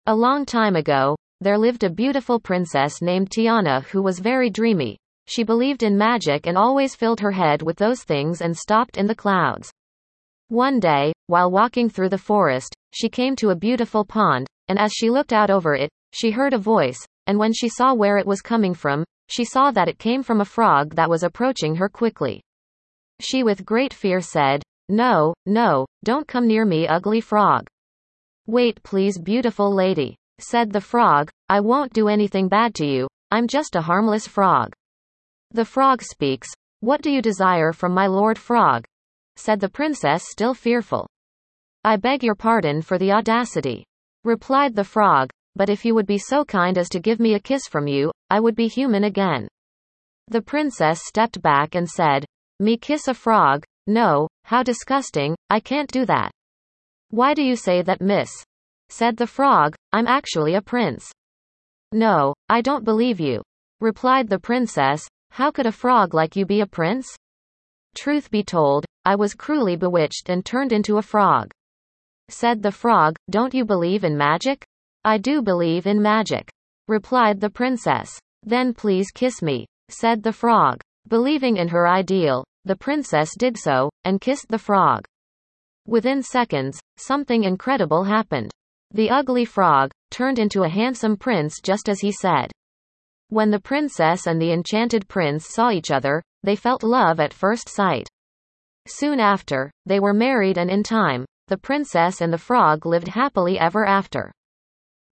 A long time ago, there lived a beautiful princess named Tiana who was very dreamy. She believed in magic and always filled her head with those things and stopped in the clouds. One day, while walking through the forest, she came to a beautiful pond, and as she looked out over it, she heard a voice, and when she saw where it was coming from, she saw that it came from a frog that was approaching her quickly. She with great fear said, "No, no, don't come near me, ugly frog." "Wait please, beautiful lady," said the frog, "I won't do anything bad to you, I'm just a harmless frog." The frog speaks, "What do you desire from my Lord Frog?" said the princess, still fearful. "I beg your pardon for the audacity," replied the frog, "but if you would be so kind as to give me a kiss from you, I would be human again." The princess stepped back and said, "Me kiss a frog? No, how disgusting, I can't do that." "Why do you say that, miss?" said the frog, "I'm actually a prince." "No, I don't believe you," replied the princess. "How could a frog like you be a prince?" "Truth be told, I was cruelly bewitched and turned into a frog." Said the frog, "Don't you believe in magic?" "I do believe in magic," replied the princess. "Then please kiss me," said the frog. Believing in her ideal, the princess did so, and kissed the frog. Within seconds, something incredible happened. The ugly frog turned into a handsome prince just as he said. When the princess and the enchanted prince saw each other, they felt love at first sight. Soon after, they were married and in time, the princess and the frog lived happily ever after.